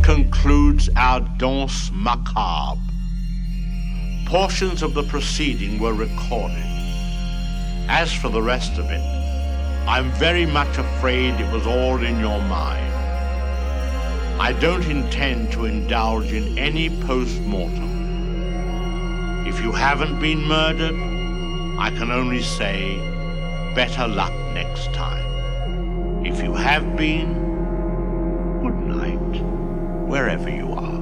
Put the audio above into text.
concludes our danse macabre. Portions of the proceeding were recorded. As for the rest of it, I'm very much afraid it was all in your mind. I don't intend to indulge in any post-mortem. If you haven't been murdered, I can only say, better luck next time. If you have been, good night, wherever you are.